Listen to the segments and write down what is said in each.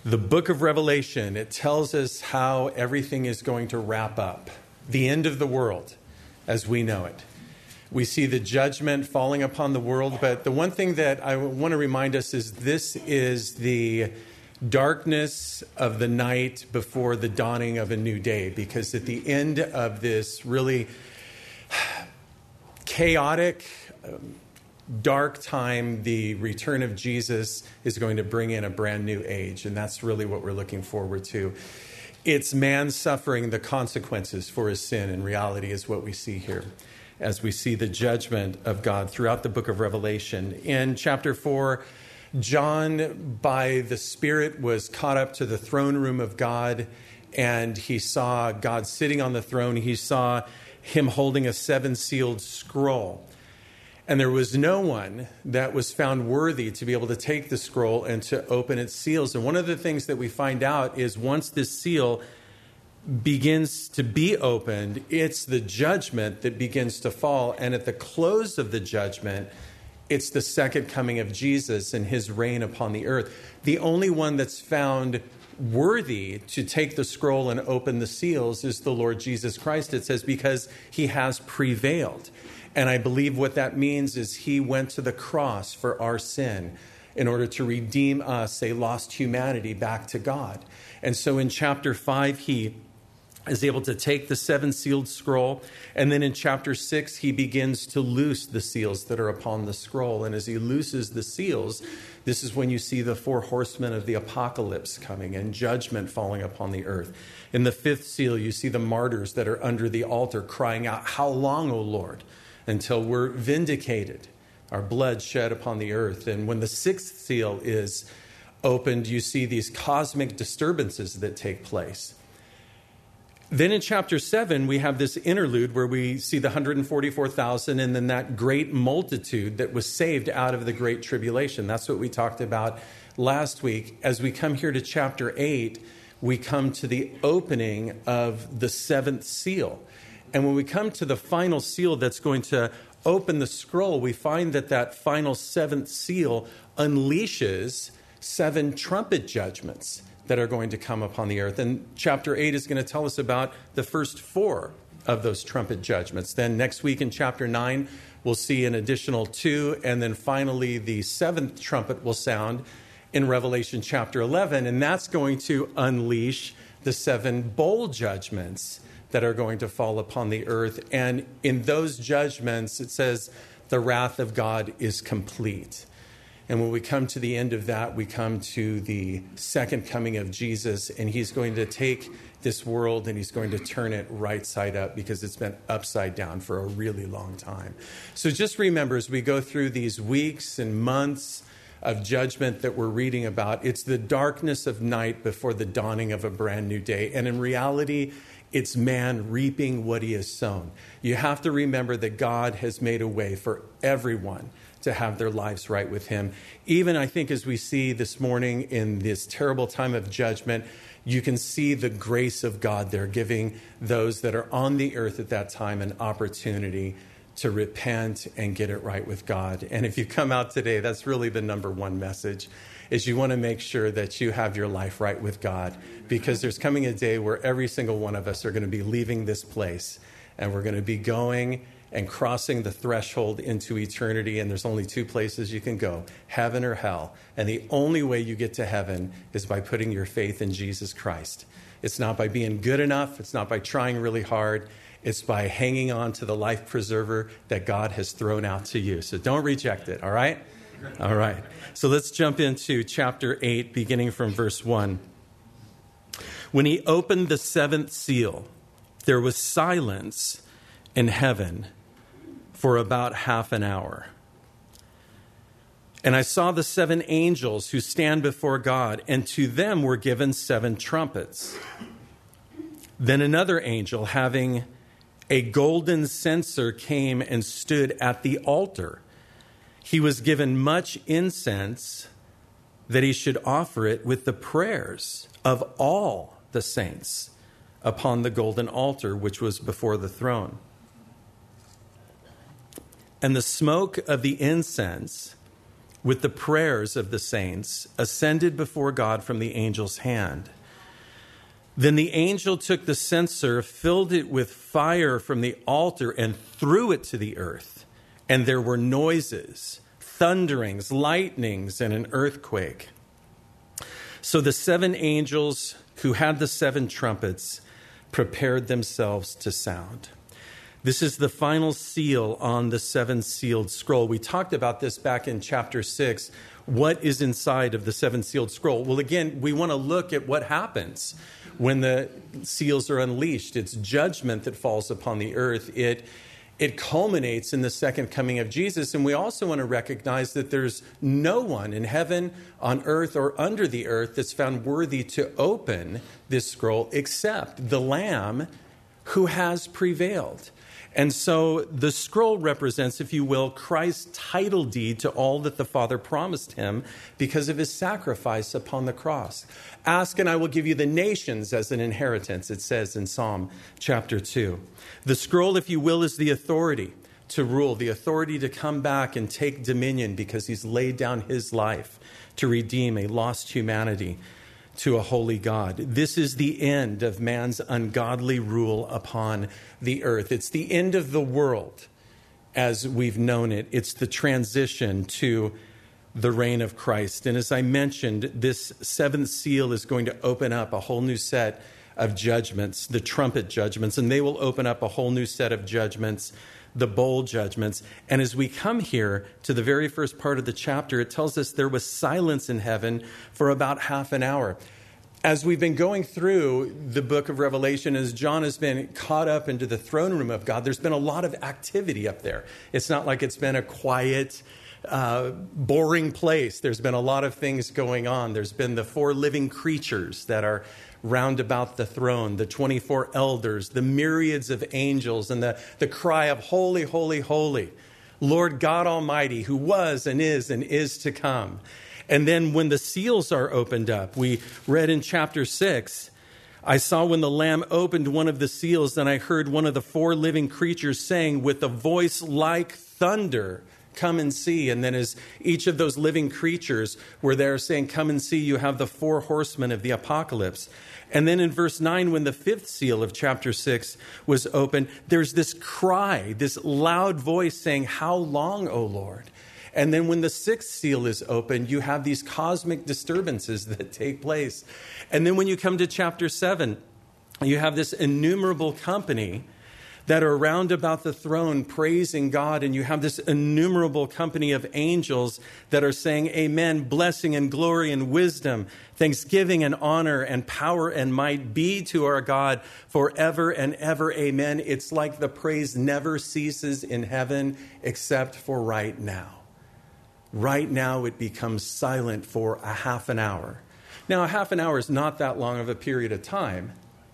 The book of Revelation, it tells us how everything is going to wrap up. The end of the world as we know it. We see the judgment falling upon the world, but the one thing that I want to remind us is this is the darkness of the night before the dawning of a new day, because at the end of this really chaotic, dark time, the return of Jesus is going to bring in a brand new age, and that's really what we're looking forward to. It's man suffering the consequences for his sin, in reality, is what we see here as we see the judgment of God throughout the book of Revelation. In chapter 4, John, by the Spirit, was caught up to the throne room of God, and he saw God sitting on the throne. He saw him holding a seven-sealed scroll. And there was no one that was found worthy to be able to take the scroll and to open its seals. And one of the things that we find out is once this seal begins to be opened, it's the judgment that begins to fall. And at the close of the judgment, it's the second coming of Jesus and his reign upon the earth. The only one that's found worthy to take the scroll and open the seals is the Lord Jesus Christ, it says, because he has prevailed. And I believe what that means is he went to the cross for our sin in order to redeem us, a lost humanity, back to God. And so in chapter 5, he is able to take the seven-sealed scroll. And then in chapter 6, he begins to loose the seals that are upon the scroll. And as he looses the seals, this is when you see the four horsemen of the apocalypse coming and judgment falling upon the earth. In the fifth seal, you see the martyrs that are under the altar crying out, "How long, O Lord, until we're vindicated, our blood shed upon the earth?" And when the sixth seal is opened, you see these cosmic disturbances that take place. Then in chapter 7, we have this interlude where we see the 144,000 and then that great multitude that was saved out of the great tribulation. That's what we talked about last week. As we come here to chapter 8, we come to the opening of the seventh seal. And when we come to the final seal that's going to open the scroll, we find that that final seventh seal unleashes 7 trumpet judgments that are going to come upon the earth. And chapter 8 is going to tell us about the first 4 of those trumpet judgments. Then next week in chapter 9, we'll see an additional 2. And then finally, the 7th trumpet will sound in Revelation chapter 11. And that's going to unleash the 7 bowl judgments that are going to fall upon the earth. And in those judgments, it says the wrath of God is complete. And when we come to the end of that, we come to the second coming of Jesus, and he's going to take this world and he's going to turn it right side up because it's been upside down for a really long time. So just remember, as we go through these weeks and months of judgment that we're reading about, it's the darkness of night before the dawning of a brand new day. And in reality, it's man reaping what he has sown. You have to remember that God has made a way for everyone to have their lives right with him. Even, I think, as we see this morning in this terrible time of judgment, you can see the grace of God there, giving those that are on the earth at that time an opportunity to repent and get it right with God. And if you come out today, that's really the number one message, is you want to make sure that you have your life right with God, because there's coming a day where every single one of us are going to be leaving this place, and we're going to be going and crossing the threshold into eternity. And there's only 2 places you can go, heaven or hell. And the only way you get to heaven is by putting your faith in Jesus Christ. It's not by being good enough. It's not by trying really hard. It's by hanging on to the life preserver that God has thrown out to you. So don't reject it, all right? All right. So let's jump into chapter 8, beginning from verse 1. When he opened the 7th seal, there was silence in heaven for about half an hour. And I saw the 7 angels who stand before God, and to them were given 7 trumpets. Then another angel, having a golden censer, came and stood at the altar. He was given much incense, that he should offer it with the prayers of all the saints upon the golden altar which was before the throne. And the smoke of the incense with the prayers of the saints, ascended before God from the angel's hand. Then the angel took the censer, filled it with fire from the altar, and threw it to the earth. And there were noises, thunderings, lightnings, and an earthquake. So the 7 angels who had the 7 trumpets prepared themselves to sound. This is the final seal on the 7-sealed scroll. We talked about this back in chapter 6. What is inside of the 7-sealed scroll? Well, again, we want to look at what happens when the seals are unleashed. It's judgment that falls upon the earth. It culminates in the second coming of Jesus. And we also want to recognize that there's no one in heaven, on earth, or under the earth that's found worthy to open this scroll except the Lamb who has prevailed. And so the scroll represents, if you will, Christ's title deed to all that the Father promised him because of his sacrifice upon the cross. Ask and I will give you the nations as an inheritance, it says in Psalm chapter 2. The scroll, if you will, is the authority to rule, the authority to come back and take dominion because he's laid down his life to redeem a lost humanity to a holy God. This is the end of man's ungodly rule upon the earth. It's the end of the world as we've known it. It's the transition to the reign of Christ. And as I mentioned, this 7th seal is going to open up a whole new set of judgments, the trumpet judgments, and they will open up a whole new set of judgments, the bowl judgments. And as we come here to the very first part of the chapter, it tells us there was silence in heaven for about half an hour. As we've been going through the book of Revelation, as John has been caught up into the throne room of God, there's been a lot of activity up there. It's not like it's been a quiet, boring place. There's been a lot of things going on. There's been the 4 living creatures that are round about the throne, the 24 elders, the myriads of angels, and the cry of holy, holy, holy, Lord God Almighty, who was and is to come. And then when the seals are opened up, we read in chapter 6, I saw when the Lamb opened one of the seals, then I heard one of the 4 living creatures saying with a voice like thunder, come and see. And then as each of those living creatures were there saying, come and see, you have the 4 horsemen of the apocalypse. And then in verse 9, when the 5th seal of chapter 6 was opened, there's this cry, this loud voice saying, how long, O Lord? And then when the 6th seal is opened, you have these cosmic disturbances that take place. And then when you come to chapter 7, you have this innumerable company that are round about the throne praising God. And you have this innumerable company of angels that are saying, amen, blessing and glory and wisdom, thanksgiving and honor and power and might be to our God forever and ever. Amen. It's like the praise never ceases in heaven except for right now. Right now, it becomes silent for a half an hour. Now, a half an hour is not that long of a period of time,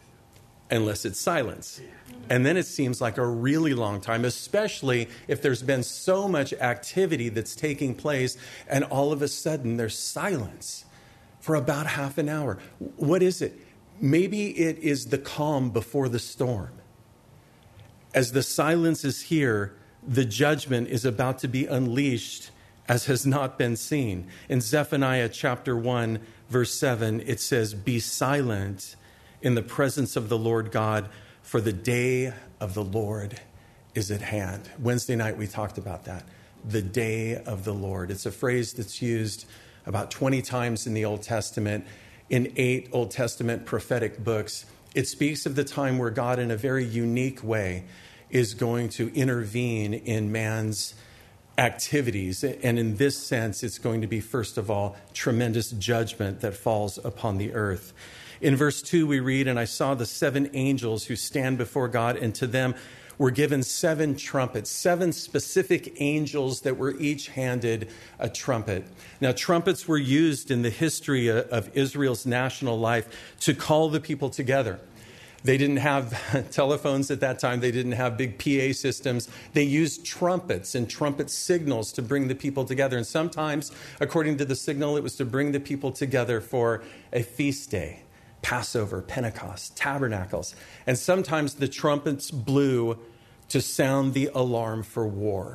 unless it's silence. And then it seems like a really long time, especially if there's been so much activity that's taking place, and all of a sudden there's silence for about half an hour. What is it? Maybe it is the calm before the storm. As the silence is here, the judgment is about to be unleashed as has not been seen. In Zephaniah chapter 1, verse 7, it says, be silent in the presence of the Lord God, for the day of the Lord is at hand. Wednesday night, we talked about that. The day of the Lord. It's a phrase that's used about 20 times in the Old Testament, in 8 Old Testament prophetic books. It speaks of the time where God, in a very unique way, is going to intervene in man's activities. And in this sense, it's going to be, first of all, tremendous judgment that falls upon the earth. In verse 2, we read, and I saw the 7 angels who stand before God, and to them were given 7 trumpets, 7 specific angels that were each handed a trumpet. Now, trumpets were used in the history of Israel's national life to call the people together. They didn't have telephones at that time. They didn't have big PA systems. They used trumpets and trumpet signals to bring the people together. And sometimes, according to the signal, it was to bring the people together for a feast day, Passover, Pentecost, Tabernacles. And sometimes the trumpets blew to sound the alarm for war,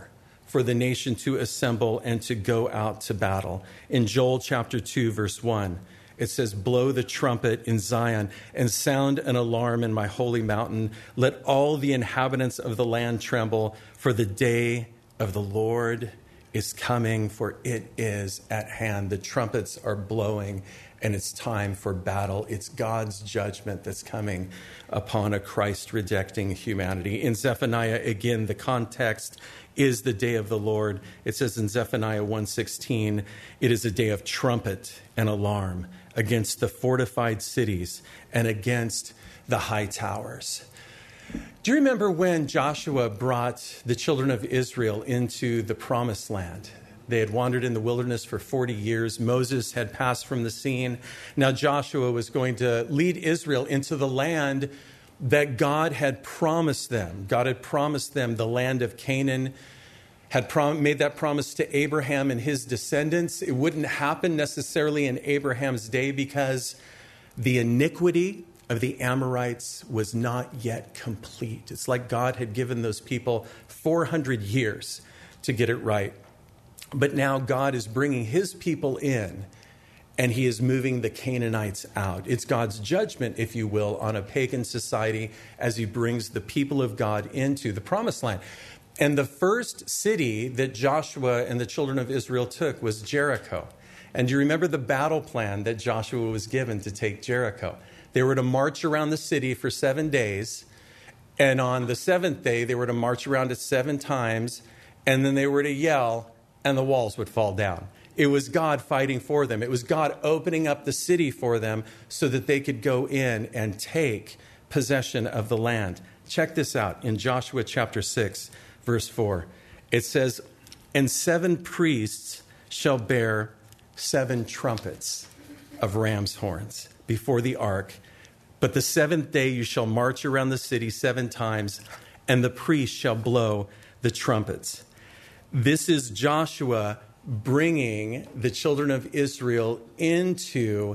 for the nation to assemble and to go out to battle. In Joel chapter 2, verse 1, it says, blow the trumpet in Zion and sound an alarm in my holy mountain. Let all the inhabitants of the land tremble, for the day of the Lord is coming, for it is at hand. The trumpets are blowing, and it's time for battle. It's God's judgment that's coming upon a Christ-rejecting humanity. In Zephaniah, again, the context is the day of the Lord. It says in Zephaniah 1:16, it is a day of trumpet and alarm against the fortified cities and against the high towers. Do you remember when Joshua brought the children of Israel into the promised land? They had wandered in the wilderness for 40 years. Moses had passed from the scene. Now Joshua was going to lead Israel into the land that God had promised them. God had promised them the land of Canaan, had made that promise to Abraham and his descendants. It wouldn't happen necessarily in Abraham's day because the iniquity of the Amorites was not yet complete. It's like God had given those people 400 years to get it right. But now God is bringing his people in, and he is moving the Canaanites out. It's God's judgment, if you will, on a pagan society as he brings the people of God into the promised land. And the first city that Joshua and the children of Israel took was Jericho. And do you remember the battle plan that Joshua was given to take Jericho? They were to march around the city for 7 days. And on the seventh day, they were to march around it 7 times. And then they were to yell, and the walls would fall down. It was God fighting for them. It was God opening up the city for them so that they could go in and take possession of the land. Check this out in Joshua chapter 6, verse 4. It says, and 7 priests shall bear 7 trumpets of ram's horns before the ark. But the 7th day you shall march around the city 7 times, and the priests shall blow the trumpets. This is Joshua bringing the children of Israel into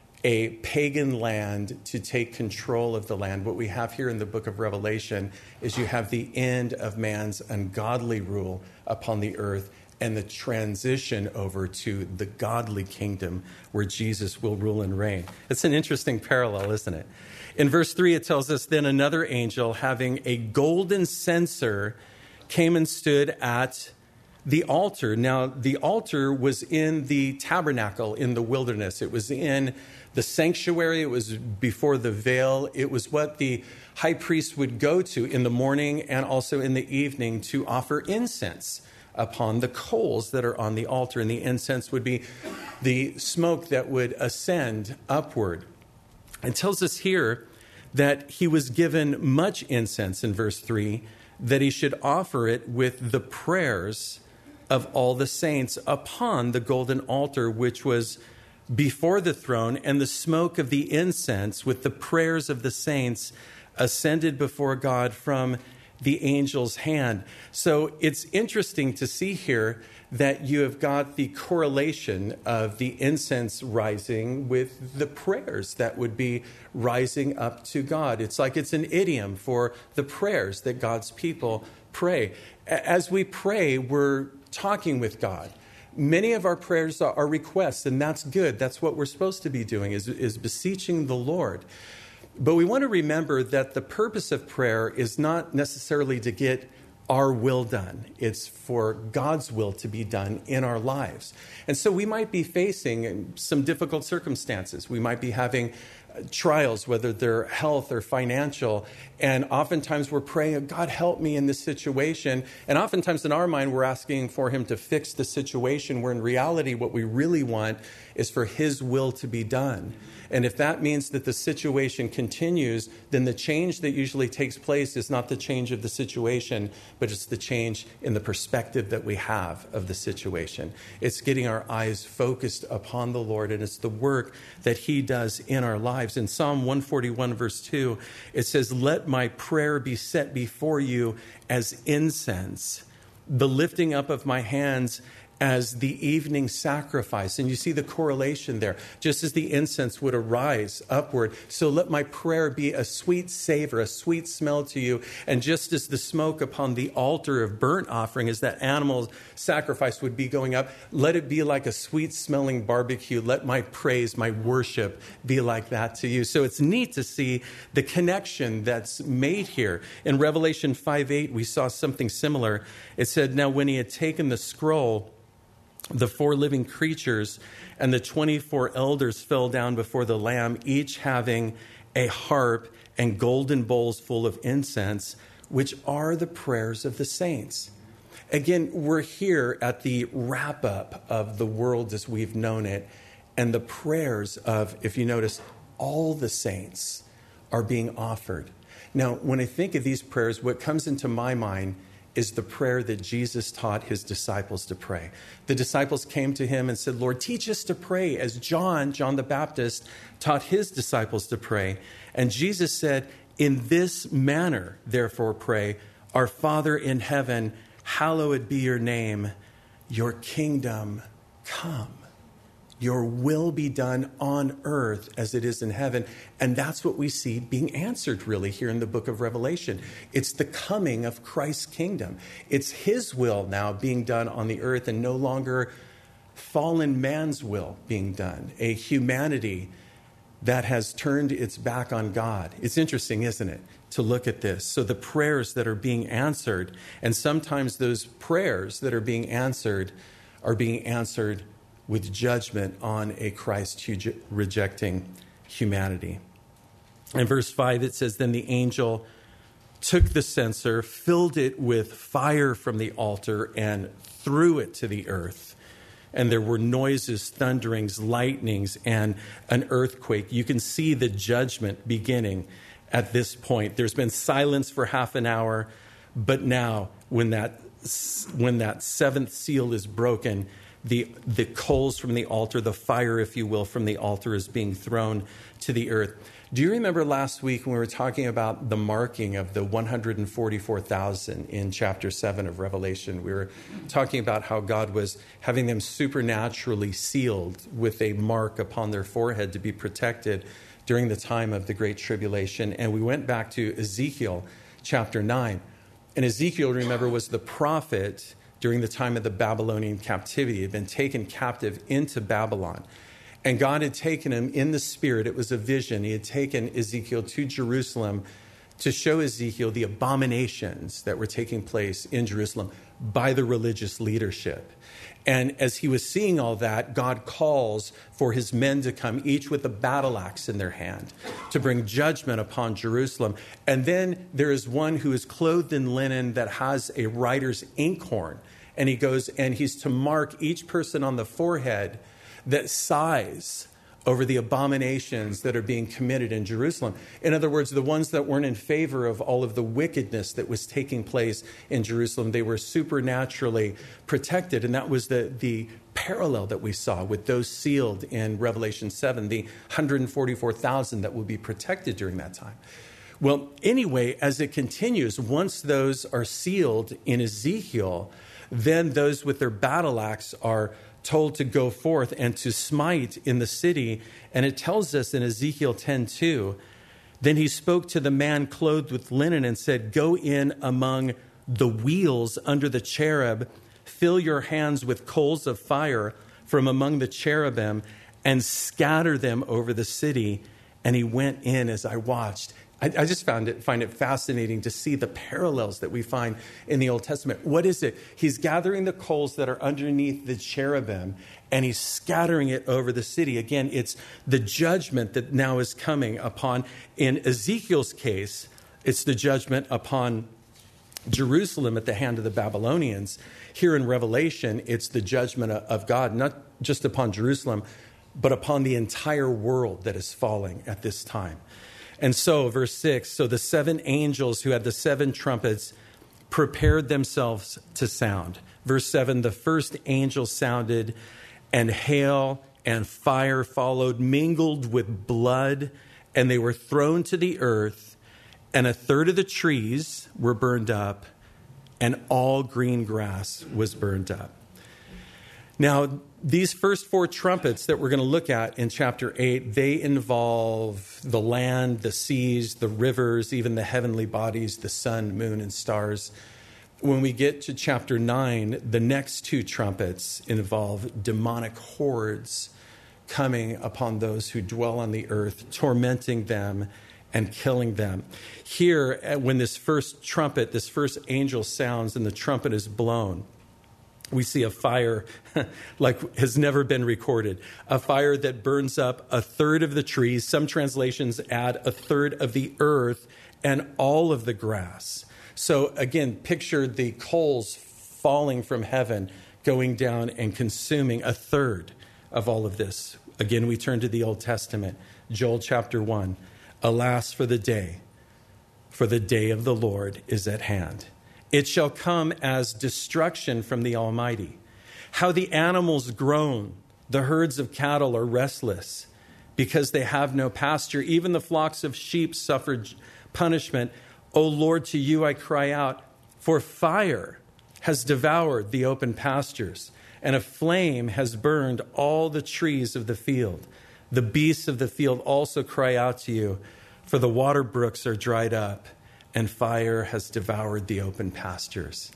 a pagan land to take control of the land. What we have here in the book of Revelation is you have the end of man's ungodly rule upon the earth and the transition over to the godly kingdom where Jesus will rule and reign. It's an interesting parallel, isn't it? In verse 3, it tells us, then another angel having a golden censer came and stood at the altar. Now, the altar was in the tabernacle in the wilderness. It was in the sanctuary. It was before the veil. It was what the high priest would go to in the morning and also in the evening to offer incense upon the coals that are on the altar. And the incense would be the smoke that would ascend upward. It tells us here that he was given much incense in verse 3, that he should offer it with the prayers of all the saints upon the golden altar, which was before the throne, and the smoke of the incense with the prayers of the saints ascended before God from the angel's hand. So it's interesting to see here that you have got the correlation of the incense rising with the prayers that would be rising up to God. It's like it's an idiom for the prayers that God's people pray. As we pray, we're talking with God. Many of our prayers are requests, and that's good. That's what we're supposed to be doing, is beseeching the Lord. But we want to remember that the purpose of prayer is not necessarily to get our will done. It's for God's will to be done in our lives. And so we might be facing some difficult circumstances. We might be having trials, whether they're health or financial. And oftentimes we're praying, God, help me in this situation. And oftentimes in our mind, we're asking for him to fix the situation, where in reality, what we really want is for his will to be done. And if that means that the situation continues, then the change that usually takes place is not the change of the situation, but it's the change in the perspective that we have of the situation. It's getting our eyes focused upon the Lord, and it's the work that he does in our lives. In Psalm 141, verse 2, it says, let my prayer be set before you as incense, the lifting up of my hands as the evening sacrifice. And you see the correlation there. Just as the incense would arise upward, so let my prayer be a sweet savor, a sweet smell to you. And just as the smoke upon the altar of burnt offering, as that animal sacrifice would be going up, let it be like a sweet smelling barbecue. Let my praise, my worship be like that to you. So it's neat to see the connection that's made here. In Revelation 5:8, we saw something similar. It said, now when he had taken the scroll, the 4 living creatures and the 24 elders fell down before the Lamb, each having a harp and golden bowls full of incense, which are the prayers of the saints. Again, we're here at the wrap-up of the world as we've known it, and the prayers of, if you notice, all the saints are being offered. Now, when I think of these prayers, what comes into my mind is the prayer that Jesus taught his disciples to pray. The disciples came to him and said, Lord, teach us to pray as John the Baptist, taught his disciples to pray. And Jesus said, in this manner, therefore pray, our Father in heaven, hallowed be your name, your kingdom come. Your will be done on earth as it is in heaven. And that's what we see being answered really here in the book of Revelation. It's the coming of Christ's kingdom. It's his will now being done on the earth and no longer fallen man's will being done. A humanity that has turned its back on God. It's interesting, isn't it, to look at this. So the prayers that are being answered, and sometimes those prayers that are being answered with judgment on a Christ rejecting humanity. In verse 5, it says, then the angel took the censer, filled it with fire from the altar, and threw it to the earth. And there were noises, thunderings, lightnings, and an earthquake. You can see the judgment beginning at this point. There's been silence for half an hour, but now when that seventh seal is broken, the coals from the altar, the fire, if you will, from the altar is being thrown to the earth. Do you remember last week when we were talking about the marking of the 144,000 in chapter 7 of Revelation? We were talking about how God was having them supernaturally sealed with a mark upon their forehead to be protected during the time of the Great Tribulation. And we went back to Ezekiel chapter 9. And Ezekiel, remember, was the prophet during the time of the Babylonian captivity. He had been taken captive into Babylon. And God had taken him in the spirit. It was a vision. He had taken Ezekiel to Jerusalem to show Ezekiel the abominations that were taking place in Jerusalem by the religious leadership. And as he was seeing all that, God calls for his men to come, each with a battle axe in their hand, to bring judgment upon Jerusalem. And then there is one who is clothed in linen that has a writer's inkhorn. And he goes and he's to mark each person on the forehead that sighs over the abominations that are being committed in Jerusalem. In other words, the ones that weren't in favor of all of the wickedness that was taking place in Jerusalem, they were supernaturally protected. And that was the parallel that we saw with those sealed in Revelation 7, the 144,000 that will be protected during that time. Well, anyway, as it continues, once those are sealed in Ezekiel, then those with their battle axe are told to go forth and to smite in the city. And it tells us in Ezekiel 10:2, then he spoke to the man clothed with linen and said, go in among the wheels under the cherub, fill your hands with coals of fire from among the cherubim and scatter them over the city. And he went in as I watched. I just find it fascinating to see the parallels that we find in the Old Testament. What is it? He's gathering the coals that are underneath the cherubim, and he's scattering it over the city. Again, it's the judgment that now is coming upon. In Ezekiel's case, it's the judgment upon Jerusalem at the hand of the Babylonians. Here in Revelation, it's the judgment of God, not just upon Jerusalem, but upon the entire world that is falling at this time. And so, verse 6, so the 7 angels who had the 7 trumpets prepared themselves to sound. Verse 7, the first angel sounded, and hail and fire followed, mingled with blood, and they were thrown to the earth, and 1/3 of the trees were burned up, and all green grass was burned up. Now, these first 4 trumpets that we're going to look at in chapter 8, they involve the land, the seas, the rivers, even the heavenly bodies, the sun, moon, and stars. When we get to chapter 9, the next 2 trumpets involve demonic hordes coming upon those who dwell on the earth, tormenting them and killing them. Here, when this first trumpet, this first angel sounds and the trumpet is blown, we see a fire like has never been recorded, a fire that burns up 1/3 of the trees. Some translations add 1/3 of the earth and all of the grass. So again, picture the coals falling from heaven, going down and consuming 1/3 of all of this. Again, we turn to the Old Testament, Joel chapter 1. Alas for the day of the Lord is at hand. It shall come as destruction from the Almighty. How the animals groan, the herds of cattle are restless because they have no pasture. Even the flocks of sheep suffer punishment. O Lord, to you I cry out, for fire has devoured the open pastures, and a flame has burned all the trees of the field. The beasts of the field also cry out to you, for the water brooks are dried up, and fire has devoured the open pastures.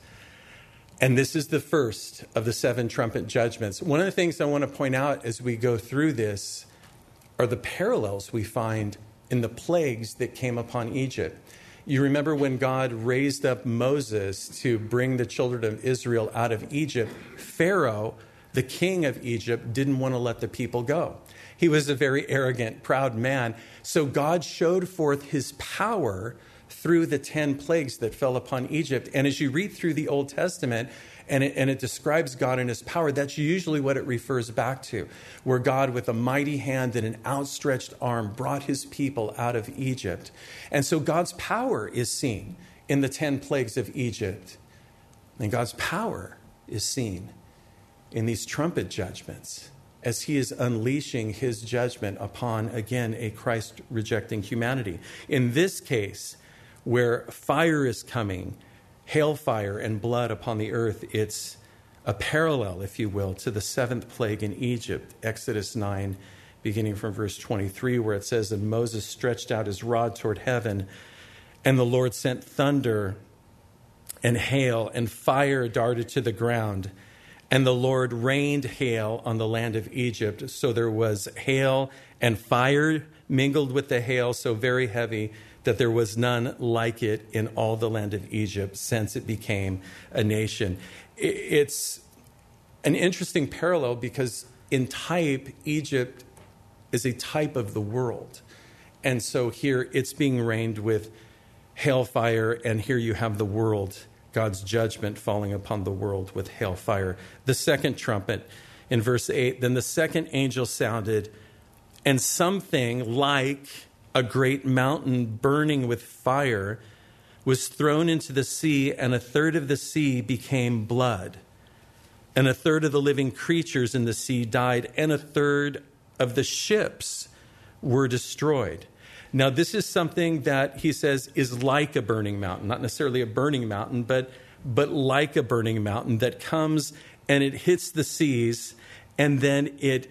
And this is the first of the 7 trumpet judgments. One of the things I want to point out as we go through this are the parallels we find in the plagues that came upon Egypt. You remember when God raised up Moses to bring the children of Israel out of Egypt, Pharaoh, the king of Egypt, didn't want to let the people go. He was a very arrogant, proud man. So God showed forth his power through the 10 plagues that fell upon Egypt. And as you read through the Old Testament and it describes God and his power, that's usually what it refers back to, where God with a mighty hand and an outstretched arm brought his people out of Egypt. And so God's power is seen in the 10 plagues of Egypt. And God's power is seen in these trumpet judgments as he is unleashing his judgment upon, again, a Christ-rejecting humanity. In this case, where fire is coming, hailfire and blood upon the earth, it's a parallel, if you will, to the 7th plague in Egypt, Exodus 9, beginning from verse 23, where it says, and Moses stretched out his rod toward heaven, and the Lord sent thunder and hail, and fire darted to the ground. And the Lord rained hail on the land of Egypt. So there was hail and fire mingled with the hail, so very heavy that there was none like it in all the land of Egypt since it became a nation. It's an interesting parallel because in type, Egypt is a type of the world. And so here it's being rained with hailfire, and here you have the world, God's judgment falling upon the world with hailfire. The second trumpet in verse 8, then the second angel sounded, and something like a great mountain burning with fire was thrown into the sea, and 1/3 of the sea became blood. And 1/3 of the living creatures in the sea died, and 1/3 of the ships were destroyed. Now, this is something that he says is like a burning mountain, not necessarily a burning mountain, but like a burning mountain that comes and it hits the seas, and then it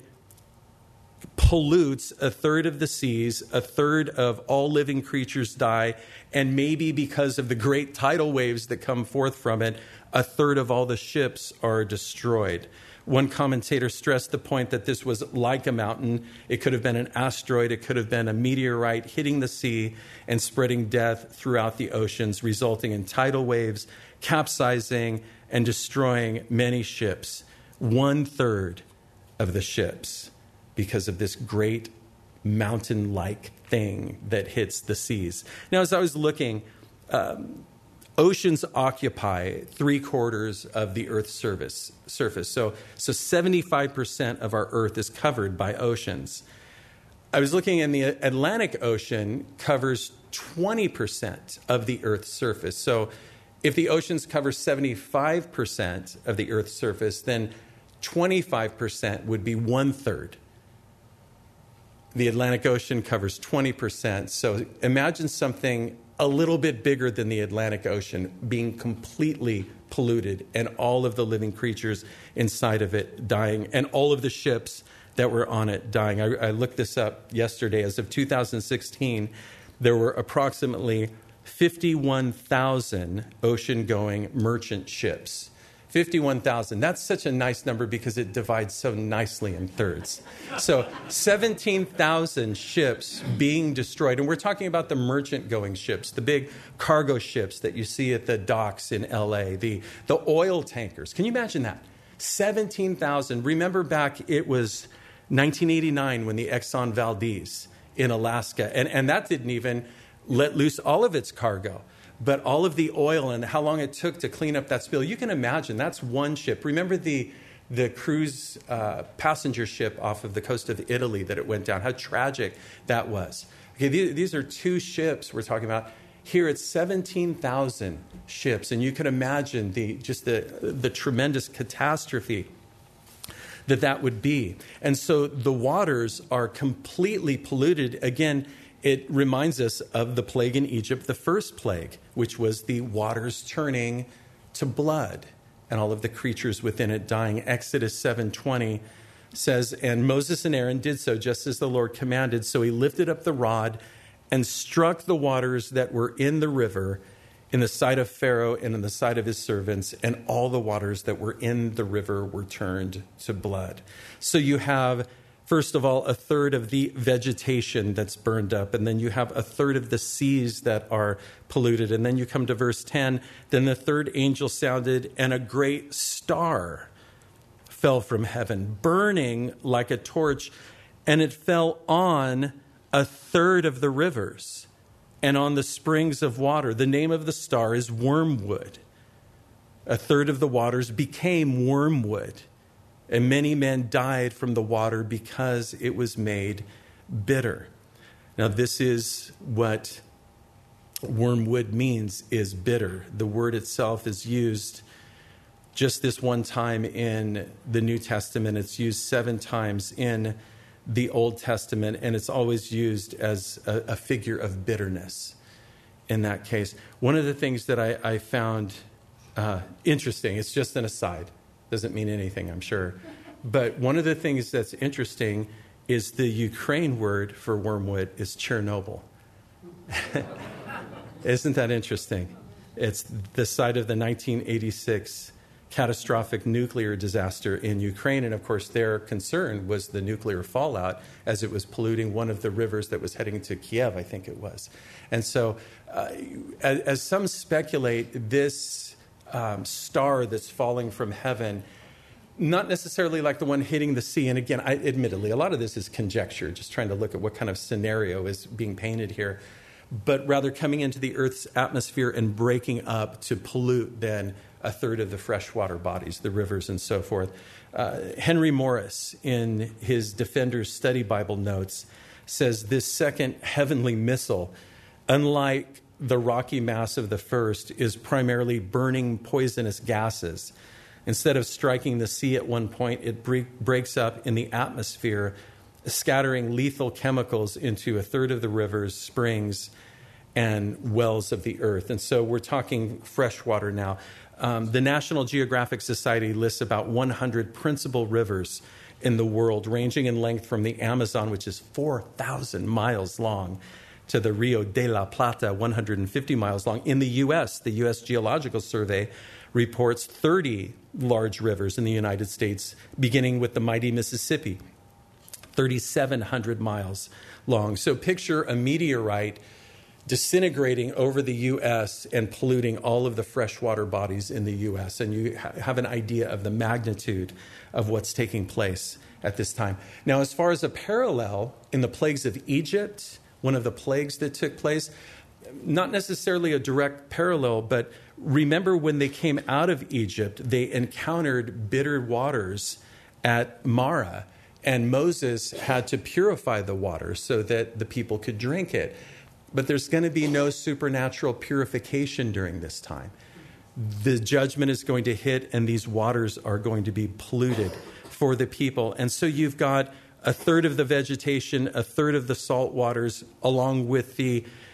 pollutes 1/3 of the seas, 1/3 of all living creatures die, and maybe because of the great tidal waves that come forth from it, 1/3 of all the ships are destroyed. One commentator stressed the point that this was like a mountain. It could have been an asteroid. It could have been a meteorite hitting the sea and spreading death throughout the oceans, resulting in tidal waves, capsizing and destroying many ships. 1/3 of the ships, because of this great mountain-like thing that hits the seas. Now, as I was looking, oceans occupy 3/4 of the Earth's surface. So 75% of our Earth is covered by oceans. I was looking, and the Atlantic Ocean covers 20% of the Earth's surface. So if the oceans cover 75% of the Earth's surface, then 25% would be 1/3. The Atlantic Ocean covers 20%. So imagine something a little bit bigger than the Atlantic Ocean, being completely polluted, and all of the living creatures inside of it dying, and all of the ships that were on it dying. I looked this up yesterday. As of 2016, there were approximately 51,000 ocean-going merchant ships. 51,000. That's such a nice number because it divides so nicely in thirds. So 17,000 ships being destroyed. And we're talking about the merchant-going ships, the big cargo ships that you see at the docks in L.A., the oil tankers. Can you imagine that? 17,000. Remember back, it was 1989 when the Exxon Valdez in Alaska, and that didn't even let loose all of its cargo. But all of the oil and how long it took to clean up that spill, you can imagine that's one ship. Remember the cruise passenger ship off of the coast of Italy that it went down, how tragic that was. Okay, these are two ships we're talking about. Here it's 17,000 ships, and you can imagine the tremendous catastrophe that would be. And so the waters are completely polluted. Again, it reminds us of the plague in Egypt, the first plague, which was the waters turning to blood and all of the creatures within it dying. Exodus 7:20 says, "And Moses and Aaron did so just as the Lord commanded. So he lifted up the rod and struck the waters that were in the river in the sight of Pharaoh and in the sight of his servants, and all the waters that were in the river were turned to blood." So you have, first of all, a third of the vegetation that's burned up, and then you have a third of the seas that are polluted. And then you come to verse 10, "Then the third angel sounded, and a great star fell from heaven, burning like a torch, and it fell on a third of the rivers and on the springs of water. The name of the star is Wormwood. A third of the waters became wormwood, and many men died from the water because it was made bitter." Now, this is what wormwood means, is bitter. The word itself is used just this one time in the New Testament. It's used 7 times in the Old Testament, and it's always used as a figure of bitterness in that case. One of the things that I found interesting, it's just an aside, doesn't mean anything, I'm sure, but one of the things that's interesting is the Ukraine word for wormwood is Chernobyl. Isn't that interesting? It's the site of the 1986 catastrophic nuclear disaster in Ukraine. And of course, their concern was the nuclear fallout as it was polluting one of the rivers that was heading to Kiev, I think it was. And so, as some speculate, this star that's falling from heaven, not necessarily like the one hitting the sea. And again, admittedly, a lot of this is conjecture, just trying to look at what kind of scenario is being painted here, but rather coming into the Earth's atmosphere and breaking up to pollute then a third of the freshwater bodies, the rivers and so forth. Henry Morris, in his Defender's Study Bible notes, says this second heavenly missile, unlike the rocky mass of the first, is primarily burning poisonous gases. Instead of striking the sea at one point, it breaks up in the atmosphere, scattering lethal chemicals into a third of the rivers, springs, and wells of the earth. And so we're talking freshwater now. The National Geographic Society lists about 100 principal rivers in the world, ranging in length from the Amazon, which is 4,000 miles long, to the Rio de la Plata, 150 miles long. In the U.S., the U.S. Geological Survey reports 30 large rivers in the United States, beginning with the mighty Mississippi, 3,700 miles long. So picture a meteorite disintegrating over the U.S. and polluting all of the freshwater bodies in the U.S. And you have an idea of the magnitude of what's taking place at this time. Now, as far as a parallel, in the plagues of Egypt, one of the plagues that took place, not necessarily a direct parallel, but remember when they came out of Egypt, they encountered bitter waters at Marah, and Moses had to purify the water so that the people could drink it. But there's going to be no supernatural purification during this time. The judgment is going to hit, and these waters are going to be polluted for the people. And so you've got a third of the vegetation, a third of the salt waters, along with the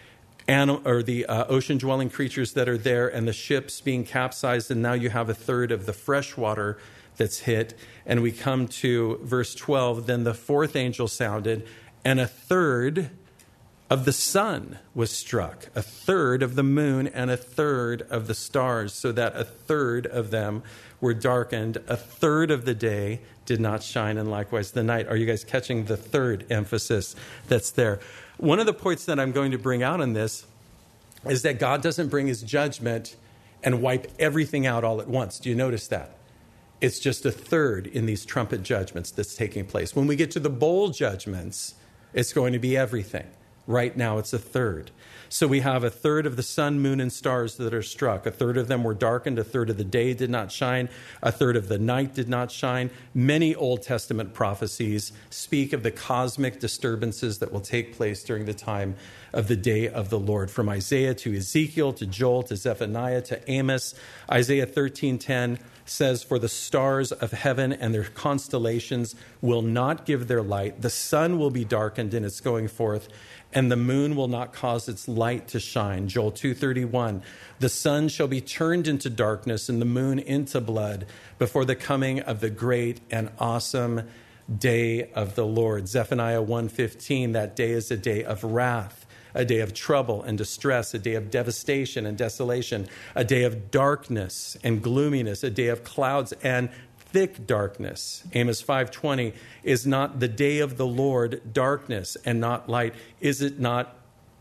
ocean-dwelling creatures that are there, and the ships being capsized, and now you have a third of the fresh water that's hit. And we come to verse 12, then the fourth angel sounded, and a third of the sun was struck, a third of the moon, and a third of the stars, so that a third of them were darkened, a third of the day did not shine, and likewise the night. Are you guys catching the third emphasis that's there? One of the points that I'm going to bring out in this is that God doesn't bring his judgment and wipe everything out all at once. Do you notice that? It's just a third in these trumpet judgments that's taking place. When we get to the bowl judgments, it's going to be everything. Right now, it's a third. So we have a third of the sun, moon, and stars that are struck. A third of them were darkened. A third of the day did not shine. A third of the night did not shine. Many Old Testament prophecies speak of the cosmic disturbances that will take place during the time of the day of the Lord. From Isaiah to Ezekiel to Joel to Zephaniah to Amos. Isaiah 13:10 says, for the stars of heaven and their constellations will not give their light. The sun will be darkened in its going forth, and the moon will not cause its light to shine. Joel 2:31, the sun shall be turned into darkness and the moon into blood before the coming of the great and awesome day of the Lord. Zephaniah 1:15, that day is a day of wrath, a day of trouble and distress, a day of devastation and desolation, a day of darkness and gloominess, a day of clouds and thick darkness. Amos 5:20, is not the day of the Lord darkness and not light? Is it not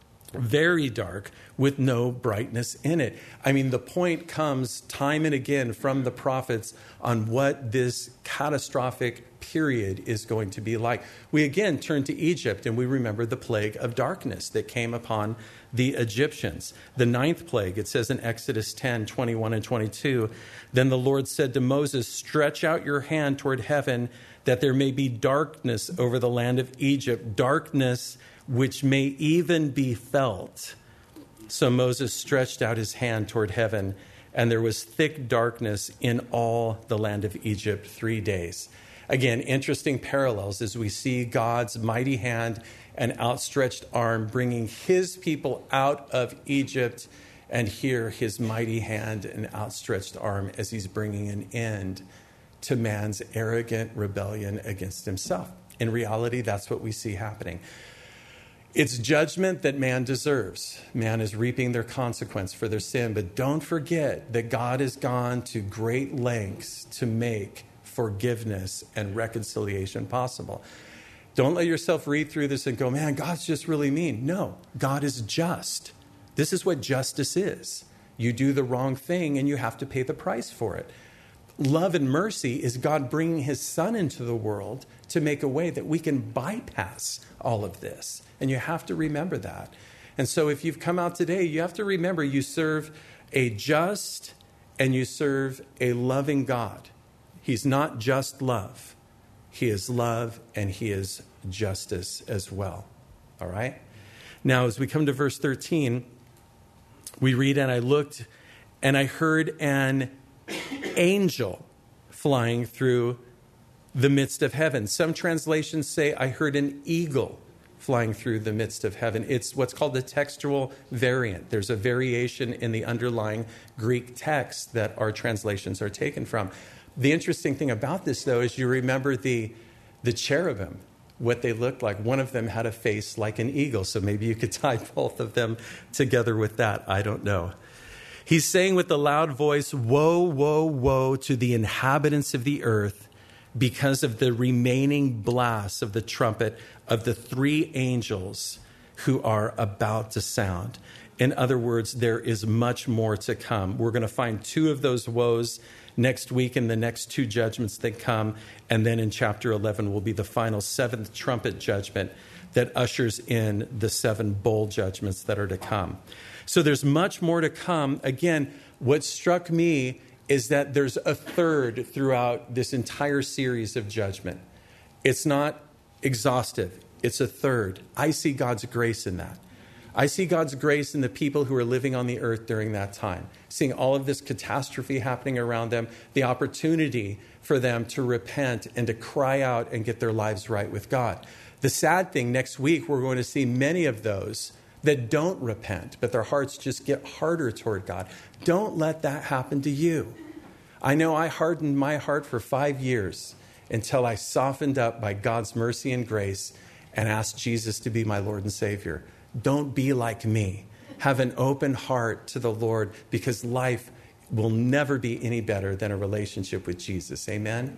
very dark with no brightness in it? I mean, the point comes time and again from the prophets on what this catastrophic period is going to be like. We again turn to Egypt and we remember the plague of darkness that came upon the Egyptians. The ninth plague, it says in Exodus 10:21 and 22, then the Lord said to Moses, stretch out your hand toward heaven that there may be darkness over the land of Egypt, darkness which may even be felt. So Moses stretched out his hand toward heaven, and there was thick darkness in all the land of Egypt 3 days. Again, interesting parallels as we see God's mighty hand and outstretched arm bringing his people out of Egypt, and here his mighty hand and outstretched arm as he's bringing an end to man's arrogant rebellion against himself. In reality, that's what we see happening. It's judgment that man deserves. Man is reaping their consequence for their sin. But don't forget that God has gone to great lengths to make forgiveness and reconciliation possible. Don't let yourself read through this and go, man, God's just really mean. No, God is just. This is what justice is. You do the wrong thing and you have to pay the price for it. Love and mercy is God bringing his son into the world to make a way that we can bypass all of this. And you have to remember that. And so if you've come out today, you have to remember you serve a just and you serve a loving God. He's not just love. He is love and he is justice as well. All right? Now, as we come to verse 13, we read, and I looked and I heard an angel flying through the midst of heaven. Some translations say I heard an eagle flying through the midst of heaven. It's what's called the textual variant. There's a variation in the underlying Greek text that our translations are taken from. The interesting thing about this, though, is you remember the cherubim, what they looked like. One of them had a face like an eagle, so maybe you could tie both of them together with that. I don't know. He's saying with a loud voice, woe, woe, woe to the inhabitants of the earth because of the remaining blasts of the trumpet of the 3 angels who are about to sound. In other words, there is much more to come. We're going to find 2 of those woes next week in the next 2 judgments that come. And then in chapter 11 will be the final 7th trumpet judgment that ushers in the 7 bowl judgments that are to come. So there's much more to come. Again, what struck me is that there's a third throughout this entire series of judgment. It's not exhaustive. It's a third. I see God's grace in that. I see God's grace in the people who are living on the earth during that time, seeing all of this catastrophe happening around them, the opportunity for them to repent and to cry out and get their lives right with God. The sad thing, next week, we're going to see many of those that don't repent, but their hearts just get harder toward God. Don't let that happen to you. I know I hardened my heart for 5 years until I softened up by God's mercy and grace and asked Jesus to be my Lord and Savior. Don't be like me. Have an open heart to the Lord, because life will never be any better than a relationship with Jesus. Amen?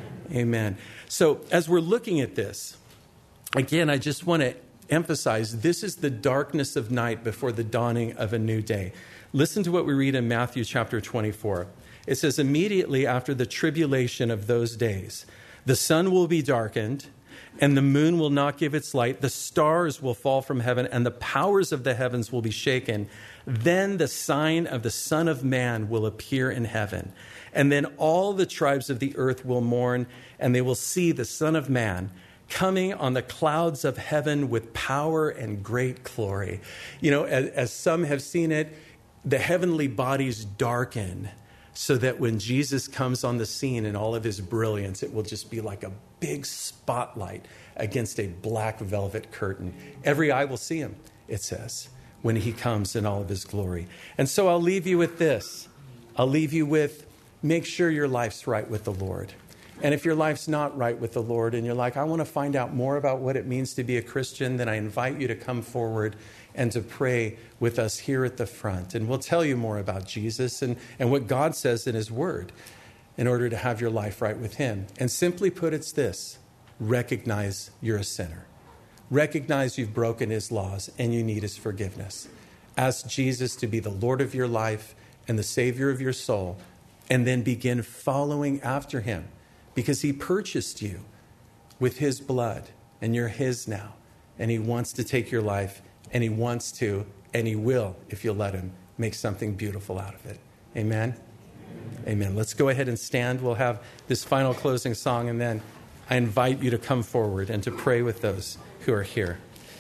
Amen. So as we're looking at this, again, I just want to emphasize this is the darkness of night before the dawning of a new day. Listen to what we read in Matthew chapter 24. It says, immediately after the tribulation of those days, the sun will be darkened, and the moon will not give its light. The stars will fall from heaven, and the powers of the heavens will be shaken. Then the sign of the Son of Man will appear in heaven. And then all the tribes of the earth will mourn, and they will see the Son of Man coming on the clouds of heaven with power and great glory. You know, as some have seen it, the heavenly bodies darken so that when Jesus comes on the scene in all of his brilliance, it will just be like a big spotlight against a black velvet curtain. Every eye will see him, it says, when he comes in all of his glory. And so I'll leave you with this. I'll leave you with, make sure your life's right with the Lord. And if your life's not right with the Lord and you're like, I want to find out more about what it means to be a Christian, then I invite you to come forward and to pray with us here at the front. And we'll tell you more about Jesus and what God says in his word in order to have your life right with him. And simply put, it's this: recognize you're a sinner. Recognize you've broken his laws and you need his forgiveness. Ask Jesus to be the Lord of your life and the Savior of your soul, and then begin following after him, because he purchased you with his blood and you're his now. And he wants to take your life, and he wants to, and he will, if you'll let him, make something beautiful out of it. Amen? Amen. Let's go ahead and stand. We'll have this final closing song, and then I invite you to come forward and to pray with those who are here.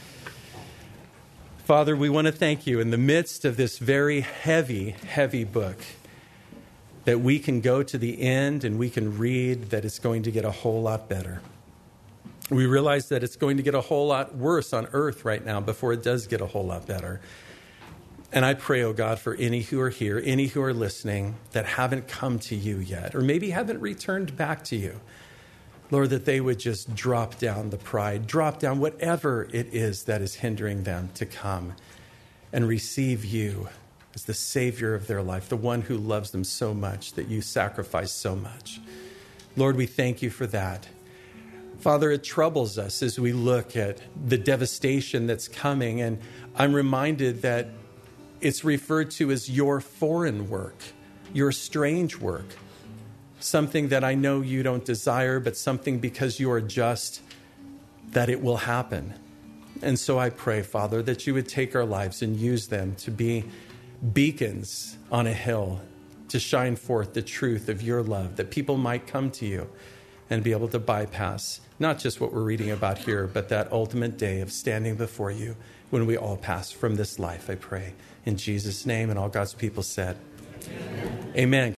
Father, we want to thank you in the midst of this very heavy, heavy book, that we can go to the end and we can read that it's going to get a whole lot better. We realize that it's going to get a whole lot worse on earth right now before it does get a whole lot better. And I pray, oh God, for any who are here, any who are listening that haven't come to you yet, or maybe haven't returned back to you, Lord, that they would just drop down the pride, drop down whatever it is that is hindering them to come and receive you as the Savior of their life, the one who loves them so much that you sacrifice so much. Lord, we thank you for that. Father, it troubles us as we look at the devastation that's coming, and I'm reminded that it's referred to as your foreign work, your strange work, something that I know you don't desire, but something because you are just, that it will happen. And so I pray, Father, that you would take our lives and use them to be beacons on a hill to shine forth the truth of your love, that people might come to you and be able to bypass not just what we're reading about here, but that ultimate day of standing before you when we all pass from this life, I pray. In Jesus' name, and all God's people said, Amen. Amen.